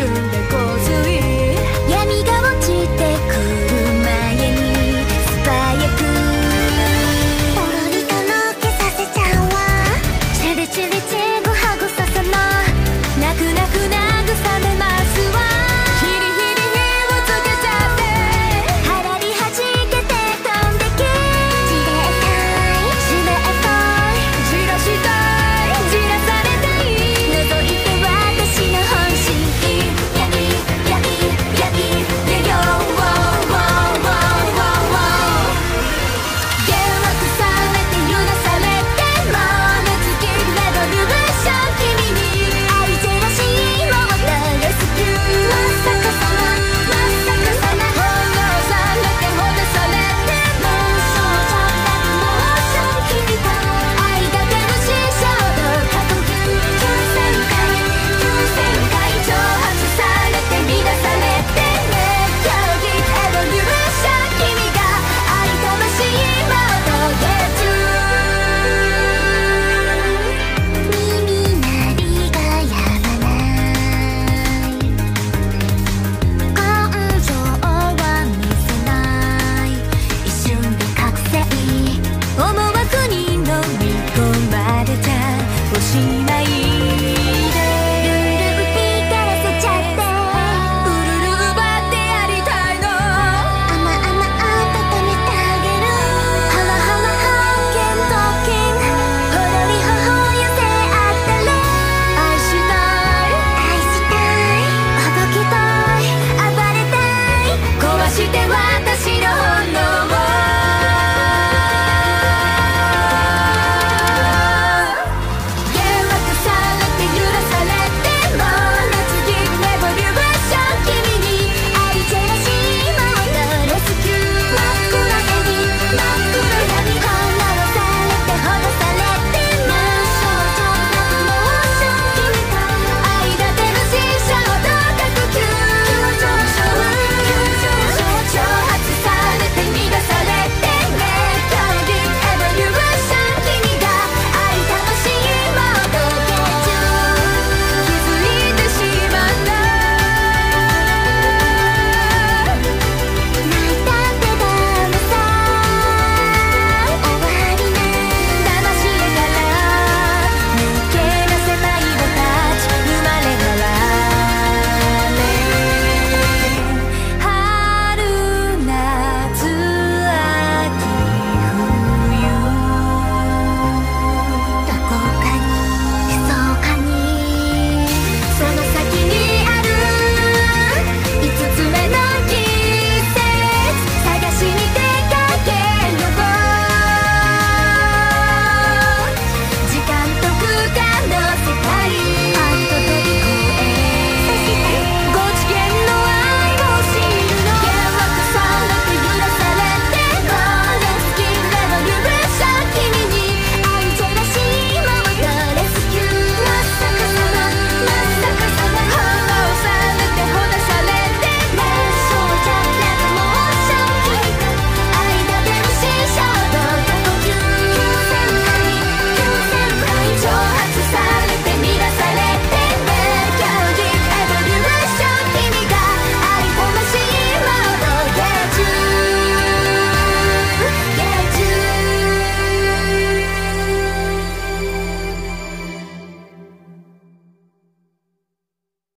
瞬で洪水、闇が落ちてくる前に素早くポロリとろけさせちゃうわ。チリチリチグハグさせな、泣く泣く慰めますわ。ヒリヒリ火をつけちゃってはらりはじけて飛んでけ、じれたいじれたいじらしたいじらされたい、覗いて私の本心、闇闇闇でよ幻惑されて揺らされても目つきレボリューション、君に愛ジェラシーを渡レスキュー、まさかさままさかさま翻弄されてほだされてもモーション君と愛だけの師匠と過呼吸9000回挑発されて乱されて熱狂的エボリューション、君が愛魂も届け中、耳鳴りがやまない感情は見せない、一瞬で覚醒思惑に飲み込まれちゃおしまい。